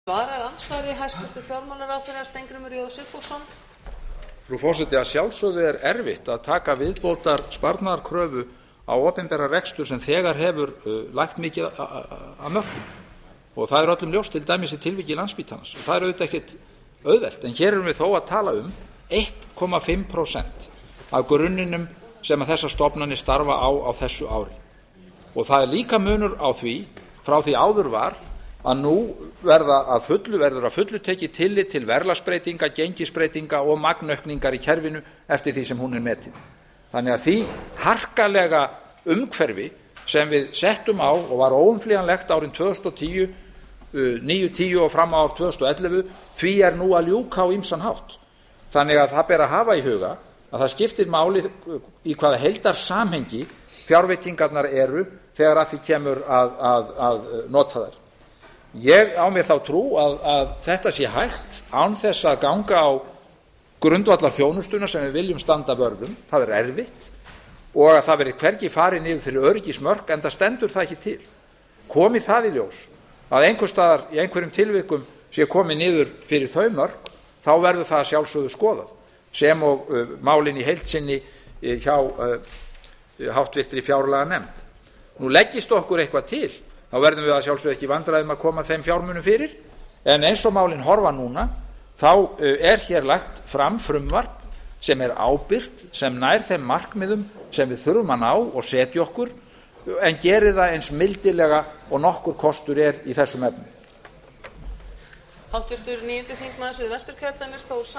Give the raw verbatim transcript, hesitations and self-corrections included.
Varar andsvari hæstvirtur fjármálaráðherra Steingrímur J Sigfússon. Frú forseti, að sjálfsögðu er erfitt að taka viðbótar sparnaðarkröfu á opinbera rekstur sem þegar hefur uh, lagt mikið að mörkum, og það er öllum ljóst, til dæmis í tilviki Landspítalans, og það er auðvitað ekkert auðvelt, en hér erum við þó að tala um eitt komma fimm prósent af grunninum sem að þessar stofnanir starfa á á þessu ári, og það er líka munur á því frá því áður var að nú verða að fullu verður að fullu tekið tillit til verðlagsbreytinga, gengisbreytinga og magnaukningar í kerfinu eftir því sem hún er metin. Þannig að því harkalega umhverfi sem við settum á og var óumflýjanlegt árin tvö þúsund og tíu, níu, tíu og fram á ár tvö þúsund og ellefu, því er nú að ljúka á ýmsan hátt. Þannig að það ber að hafa í huga að það skiptir máli í hvaða heildarsamhengi fjárveitingarnar eru þegar að því kemur að, að, að nota þær. Ég á mér þá trú að, að þetta sé hægt án þess að ganga á grundvallar þjónustuna sem við viljum standa vörðum. Það er erfitt og að það verði hvergi farið niður fyrir öryggismörk, enda stendur það ekki til. Komi það í ljós að einhvers staðar í einhverjum tilvikum sé komið niður fyrir þau mörk, þá verður það að sjálfsögðu skoðað, sem og uh, málin í heild sinni uh, hjá uh, háttvirtri fjárlaganefnd. Nú leggist okkur eitthvað til, þá verðum við að sjálfsögðu ekki í vandræðum að koma þeim fjármunum fyrir, en eins og málin horfa núna, þá er hér lagt fram frumvarp sem er ábyrgt, sem nær þeim markmiðum sem við þurfum að ná og setja okkur, en gerir það eins mildilega og nokkur kostur er í þessum efnum. Háttvirtur níundi þingmaður Suðvesturkjördæmis Þór